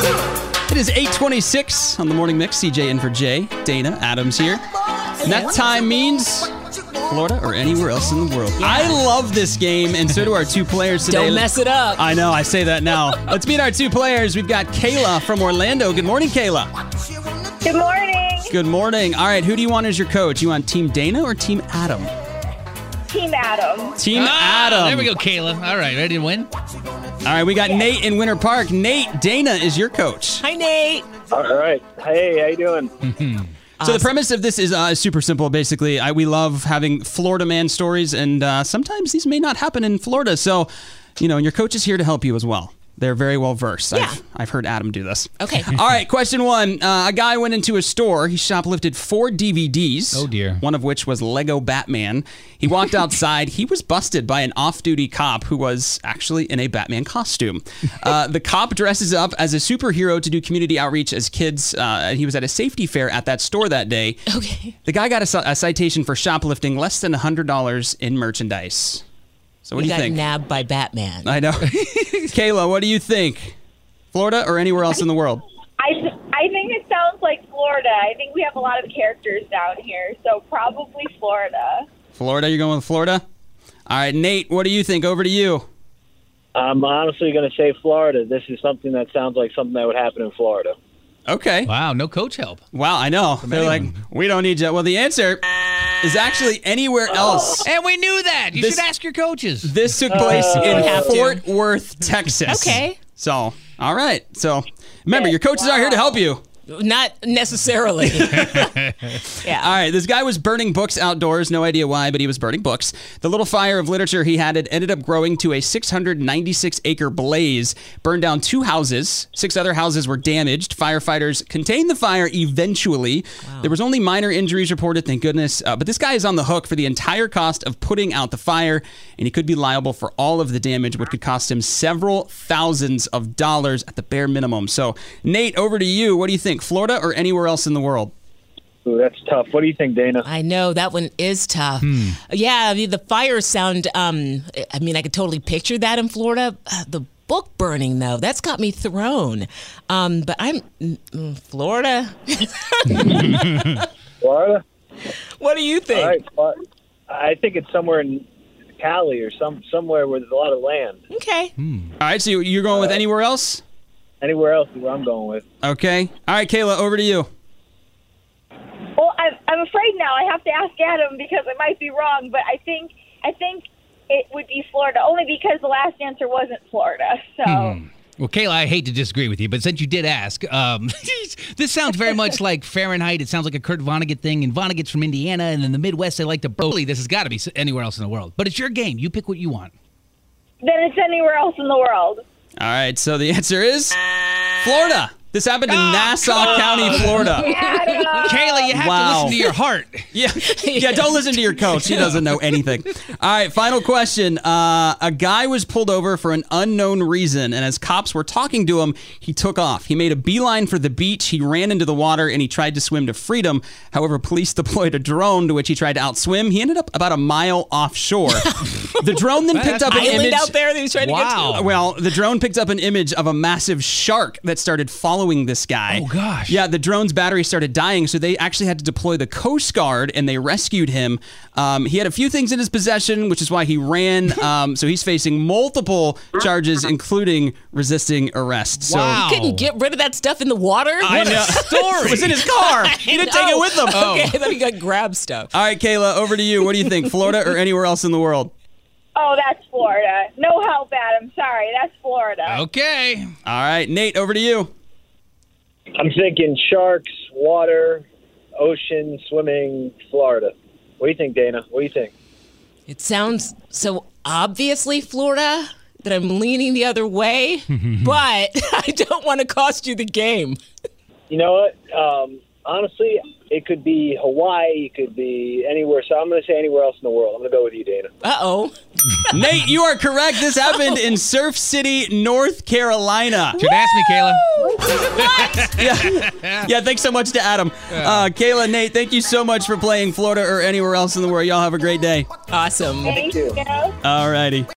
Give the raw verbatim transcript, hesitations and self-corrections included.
It is eight twenty-six on the Morning Mix. C J in for Jay. Dana Adams here. And that time means Florida or anywhere else in the world. Yeah. I love this game, and so do our two players today. Don't mess it up. I know, I say that now. Let's meet our two players. We've got Kayla from Orlando. Good morning, Kayla. Good morning. Good morning. All right, who do you want as your coach? You want Team Dana or Team Adam? Team Adam. Team ah, Adam. There we go, Kayla. All right, ready to win? All right, we got Nate in Winter Park. Nate, Dana is your coach. Hi, Nate. All right. Hey, how you doing? So the premise of this is uh, super simple, basically. I, we love having Florida man stories, and uh, sometimes these may not happen in Florida. So, you know, and your coach is here to help you as well. They're very well versed. Yeah. I've, I've heard Adam do this. Okay. All right, question one. Uh, a guy went into a store. He shoplifted four D V Ds. Oh, dear. One of which was Lego Batman. He walked outside. He was busted by an off-duty cop who was actually in a Batman costume. Uh, the cop dresses up as a superhero to do community outreach as kids. Uh, he was at a safety fair at that store that day. Okay. The guy got a, a citation for shoplifting less than one hundred dollars in merchandise. So what he do you got think? nabbed by Batman. I know. Kayla, what do you think? Florida or anywhere else in the world? I, th- I think it sounds like Florida. I think we have a lot of characters down here, so probably Florida. Florida, you're going with Florida? All right, Nate, what do you think? Over to you. I'm honestly going to say Florida. This is something that sounds like something that would happen in Florida. Okay. Wow, no coach help. Wow, I know. They're like, we don't need you. Well, the answer is actually anywhere else. And we knew that. You This- should ask your coaches. This took place Uh, in have to. Fort Worth, Texas. Okay. So, all right. So, remember, your coaches are here to help you. Not necessarily. Yeah. All right, this guy was burning books outdoors. No idea why, but he was burning books. The little fire of literature he had it ended up growing to a six hundred ninety-six acre blaze, burned down two houses. Six other houses were damaged. Firefighters contained the fire eventually. Wow. There was only minor injuries reported, thank goodness. Uh, but this guy is on the hook for the entire cost of putting out the fire, and he could be liable for all of the damage, which could cost him several thousands of dollars at the bare minimum. So, Nate, over to you. What do you think? Florida or anywhere else in the world? Ooh, that's tough. What do you think, Dana? I know that one is tough. Yeah, I mean, the fires sound. Um, I mean, I could totally picture that in Florida. Uh, the book burning, though, that's got me thrown. Um, but I'm mm, Florida. Florida? What do you think? All right. Well, I think it's somewhere in Cali or some somewhere where there's a lot of land. Okay. All right, so you're going with anywhere else? Anywhere else is where I'm going with. Okay. All right, Kayla, over to you. Well, I'm, I'm afraid now I have to ask Adam because I might be wrong, but I think I think it would be Florida, only because the last answer wasn't Florida. So. Well, Kayla, I hate to disagree with you, but since you did ask, um, this sounds very much like Fahrenheit. It sounds like a Kurt Vonnegut thing, and Vonnegut's from Indiana, and in the Midwest, they like to bully. This has got to be anywhere else in the world. But it's your game. You pick what you want. Then it's anywhere else in the world. All right, so the answer is Florida. This happened in Oh, Nassau come County, Florida. Adam. Kayla, you have Wow. to listen to your heart. Yeah, yeah. Don't listen to your coach. He doesn't know anything. All right, final question. Uh, a guy was pulled over for an unknown reason, and as cops were talking to him, he took off. He made a beeline for the beach. He ran into the water, and he tried to swim to freedom. However, police deployed a drone to which he tried to outswim. He ended up about a mile offshore. The drone then picked up an Island image. out there that he's trying to get Wow. to. Well, the drone picked up an image of a massive shark that started following this guy. Oh, gosh. Yeah, the drone's battery started dying, so they actually had to deploy the Coast Guard, and they rescued him. Um, he had a few things in his possession, which is why he ran. Um, so he's facing multiple charges, including resisting arrest. So Wow. You couldn't get rid of that stuff in the water? I What a know. story. It was in his car. He didn't take it with him. Okay, I thought he got grab stuff. All right, Kayla, over to you. What do you think, Florida or anywhere else in the world? Oh, that's Florida. No help, Adam. Sorry, that's Florida. Okay. All right, Nate, over to you. I'm thinking sharks, water, ocean, swimming, Florida. What do you think, Dana? What do you think? It sounds so obviously Florida that I'm leaning the other way, but I don't want to cost you the game. You know what? Um, honestly, it could be Hawaii. It could be anywhere. So I'm going to say anywhere else in the world. I'm going to go with you, Dana. Uh-oh. Nate, you are correct. This happened in Surf City, North Carolina. Should ask me, Kayla. Yeah, yeah. Thanks so much to Adam. Uh, Kayla, Nate, thank you so much for playing Florida or anywhere else in the world. Y'all have a great day. Awesome. Thank you. All righty.